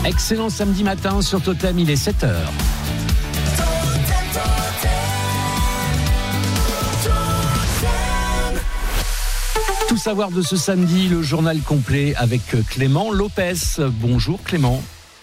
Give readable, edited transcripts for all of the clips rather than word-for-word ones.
Excellent samedi matin sur Totem, il est 7h. Tout savoir de ce samedi, le journal complet avec Clément Lopez. Bonjour Clément.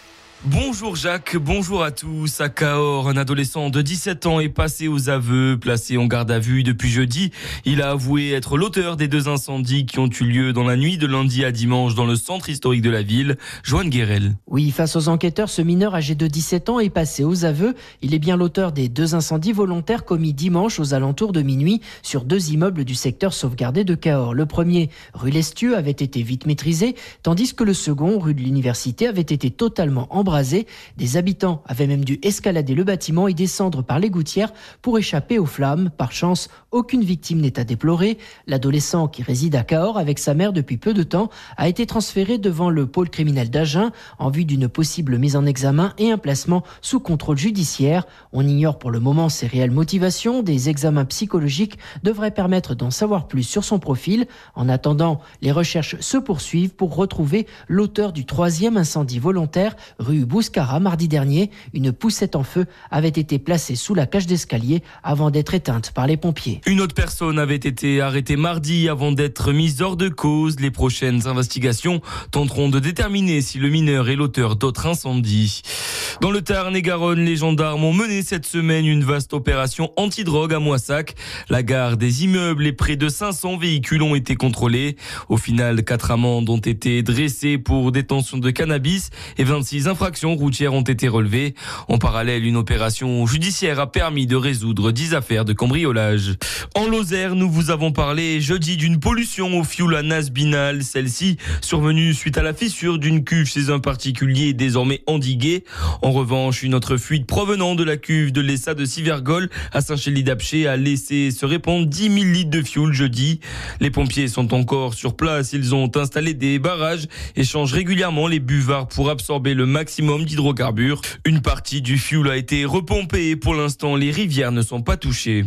Bonjour Jacques, bonjour à tous. À Cahors, un adolescent de 17 ans est passé aux aveux, placé en garde à vue depuis jeudi. Il a avoué être l'auteur des 2 incendies qui ont eu lieu dans la nuit de lundi à dimanche dans le centre historique de la ville. Joanne Guérel. Oui, face aux enquêteurs, ce mineur âgé de 17 ans est passé aux aveux. Il est bien l'auteur des 2 incendies volontaires commis dimanche aux alentours de minuit sur 2 immeubles du secteur sauvegardé de Cahors. Le premier, rue Lestieux, avait été vite maîtrisé, tandis que le second, rue de l'Université, avait été totalement embrasé. Des habitants avaient même dû escalader le bâtiment et descendre par les gouttières pour échapper aux flammes. Par chance, aucune victime n'est à déplorer. L'adolescent, qui réside à Cahors avec sa mère depuis peu de temps, a été transféré devant le pôle criminel d'Agen en vue d'une possible mise en examen et un placement sous contrôle judiciaire. On ignore pour le moment ses réelles motivations. Des examens psychologiques devraient permettre d'en savoir plus sur son profil. En attendant, les recherches se poursuivent pour retrouver l'auteur du 3e incendie volontaire rue Bouscara mardi dernier. Une poussette en feu avait été placée sous la cage d'escalier avant d'être éteinte par les pompiers. Une autre personne avait été arrêtée mardi avant d'être mise hors de cause. Les prochaines investigations tenteront de déterminer si le mineur est l'auteur d'autres incendies. Dans le Tarn-et-Garonne, les gendarmes ont mené cette semaine une vaste opération antidrogue à Moissac. La gare des immeubles et près de 500 véhicules ont été contrôlés. Au final, 4 amendes ont été dressées pour détention de cannabis et 26 infractions routières ont été relevées. En parallèle, une opération judiciaire a permis de résoudre 10 affaires de cambriolage. En Lozère, nous vous avons parlé jeudi d'une pollution au fioul à Nasbinal. Celle-ci survenue suite à la fissure d'une cuve chez un particulier désormais endigué. En revanche, une autre fuite provenant de la cuve de l'Essa de Sivergol à Saint-Chély-d'Apcher a laissé se répandre 10 000 litres de fioul jeudi. Les pompiers sont encore sur place. Ils ont installé des barrages et changent régulièrement les buvards pour absorber le maximum d'hydrocarbures. Une partie du fioul a été repompée et pour l'instant, les rivières ne sont pas touchées.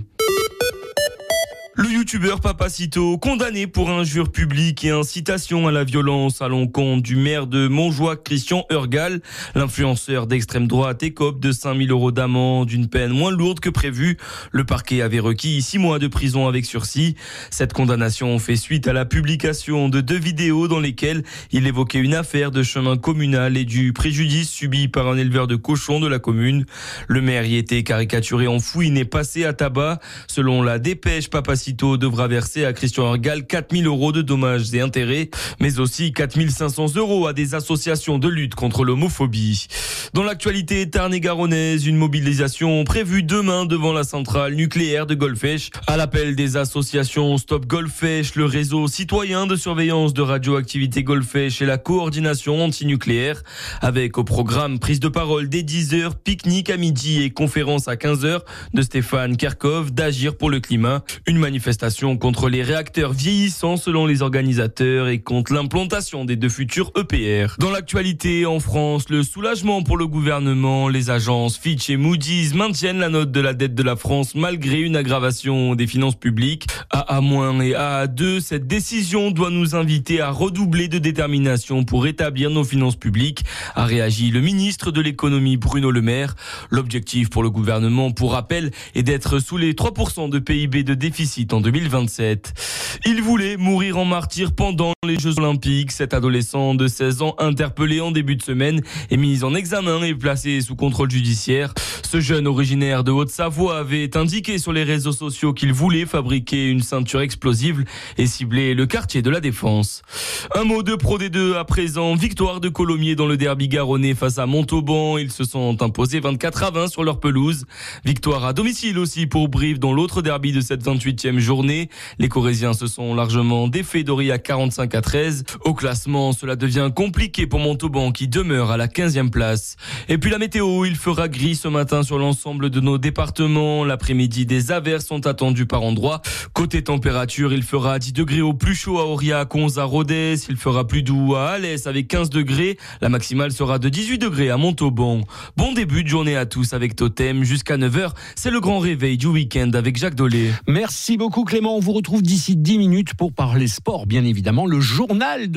Le youtubeur Papacito, condamné pour injure publique et incitation à la violence à l'encontre du maire de Montjoie, Christian Urgal. L'influenceur d'extrême droite écope de 5 000 € d'amende, une peine moins lourde que prévu. Le parquet avait requis 6 mois de prison avec sursis. Cette condamnation fait suite à la publication de 2 vidéos dans lesquelles il évoquait une affaire de chemin communal et du préjudice subi par un éleveur de cochons de la commune. Le maire y était caricaturé en fouine et passé à tabac. Selon la dépêche, Papacito devra verser à Christian Urgal 4 000 € de dommages et intérêts, mais aussi 4 500 € à des associations de lutte contre l'homophobie. Dans l'actualité tarn-et-garonnaise, une mobilisation prévue demain devant la centrale nucléaire de Golfech. À l'appel des associations Stop Golfech, le réseau citoyen de surveillance de radioactivité Golfech et la coordination antinucléaire, avec au programme prise de parole dès 10h, pique-nique à midi et conférence à 15h de Stéphane Kerkhoff d'Agir pour le climat. Une manifestation contre les réacteurs vieillissants selon les organisateurs et contre l'implantation des 2 futurs EPR. Dans l'actualité en France, le soulagement pour le gouvernement. Les agences Fitch et Moody's maintiennent la note de la dette de la France malgré une aggravation des finances publiques. AA- et AA2, cette décision doit nous inviter à redoubler de détermination pour rétablir nos finances publiques, a réagi le ministre de l'économie Bruno Le Maire. L'objectif pour le gouvernement, pour rappel, est d'être sous les 3% de PIB de déficit en 2027. Il voulait mourir en martyr pendant les Jeux Olympiques. Cet adolescent de 16 ans interpellé en début de semaine est mis en examen et placé sous contrôle judiciaire. Ce jeune originaire de Haute-Savoie avait indiqué sur les réseaux sociaux qu'il voulait fabriquer une ceinture explosive et cibler le quartier de la Défense. Un mot de Pro D2 à présent. Victoire de Colomiers dans le derby garonnais face à Montauban. Ils se sont imposés 24-20 sur leur pelouse. Victoire à domicile aussi pour Brive dans l'autre derby de cette 28e journée. Les Corésiens se sont largement défaits d'Aurillac 45-13. Au classement, cela devient compliqué pour Montauban qui demeure à la 15e place. Et puis la météo, il fera gris ce matin sur l'ensemble de nos départements. L'après-midi, des averses sont attendues par endroits. Côté température, il fera 10 degrés au plus chaud à Aurillac, 11 à Rodez. Il fera plus doux à Alès avec 15 degrés. La maximale sera de 18 degrés à Montauban. Bon début de journée à tous avec Totem. Jusqu'à 9h, c'est le grand réveil du week-end avec Jacques Dolé. Merci beaucoup Clément, on vous retrouve d'ici 10 minutes pour parler sport, bien évidemment, le journal de